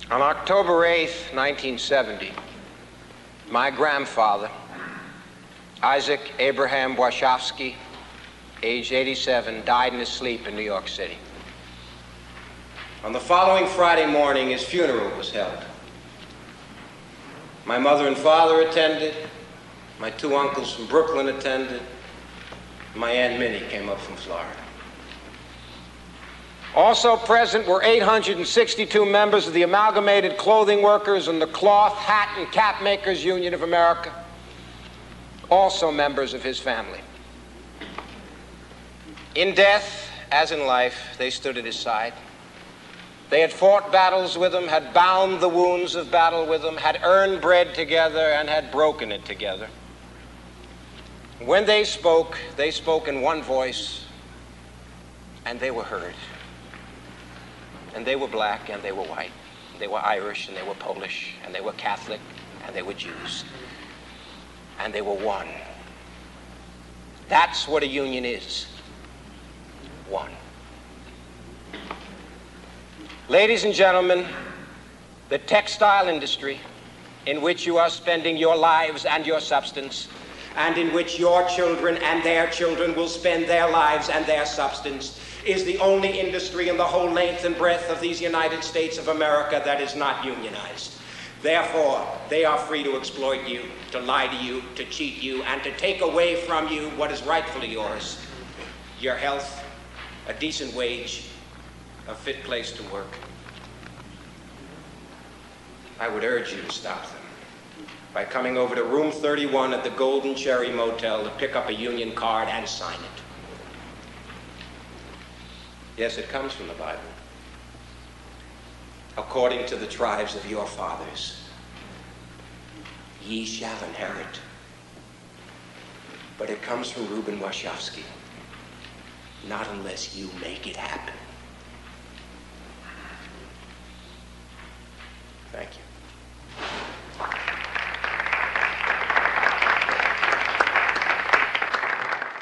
On October 8th, 1970, my grandfather, Isaac Abraham Wachowski, aged 87, died in his sleep in New York City. On the following Friday morning, his funeral was held. My mother and father attended, my two uncles from Brooklyn attended, my Aunt Minnie came up from Florida. Also present were 862 members of the Amalgamated Clothing Workers and the Cloth, Hat, and Cap Makers Union of America, also members of his family. In death, as in life, they stood at his side. They had fought battles with him, had bound the wounds of battle with him, had earned bread together, and had broken it together. When they spoke in one voice, and they were heard. And they were black, and they were white. They were Irish, and they were Polish, and they were Catholic, and they were Jews. And they were one. That's what a union is. One. Ladies and gentlemen, the textile industry, in which you are spending your lives and your substance, and in which your children and their children will spend their lives and their substance, is the only industry in the whole length and breadth of these United States of America that is not unionized. Therefore, they are free to exploit you, to lie to you, to cheat you, and to take away from you what is rightfully yours: your health, a decent wage, a fit place to work. I would urge you to stop them by coming over to room 31 at the Golden Cherry Motel to pick up a union card and sign it. Yes, it comes from the Bible. According to the tribes of your fathers, ye shall inherit. But it comes from Reuben Wachowski. Not unless you make it happen. Thank you.